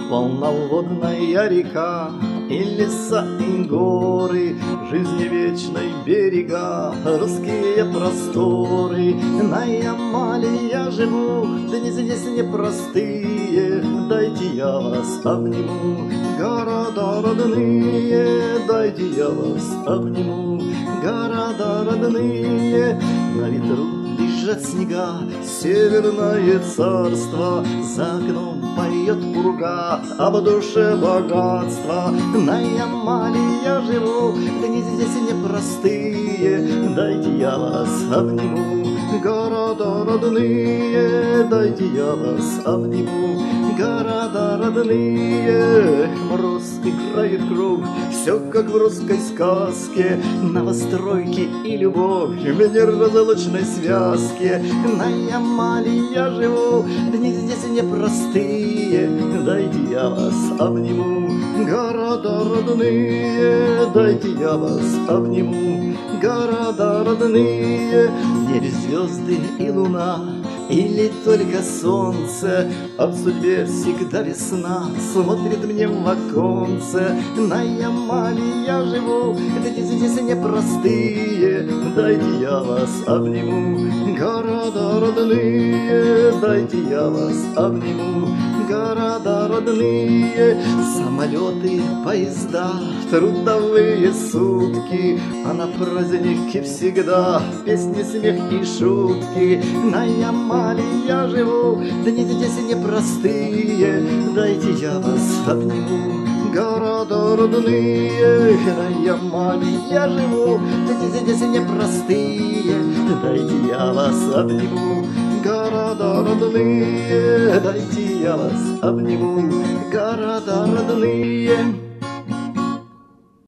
полноводная река, и леса, и горы, жизни вечной берега, русские просторы. На Ямале я живу, дни здесь непростые, дайте я вас обниму, города родные, дайте я вас обниму, города родные. На ветру лежат снега, северное царство, за окном поет пурга, а в душе богатство. На Ямале я живу, дни здесь непростые, дайте я вас обниму, города родные, дайте я вас обниму, города родные. Мороз играет круг, все как в русской сказке, новостройки и любовь в неразлучной связке. На Ямале я живу, дни здесь непростые, дайте я вас обниму, города родные, дайте я вас обниму, города родные. В небе звезды и луна, или только солнце, а в судьбе всегда весна смотрит мне в оконце. На Ямале я живу, дни здесь непростые, дайте я вас обниму, города родные, дайте я вас обниму, города родные. Самолеты, поезда, трудовые сутки, а на празднике всегда песни, смех и шутки. На Ямале я живу, дни здесь непростые, дайте я вас обниму, города родные. На Ямале я живу, дни здесь непростые, дайте я вас обниму, города родные, дайте я вас обниму, города родные.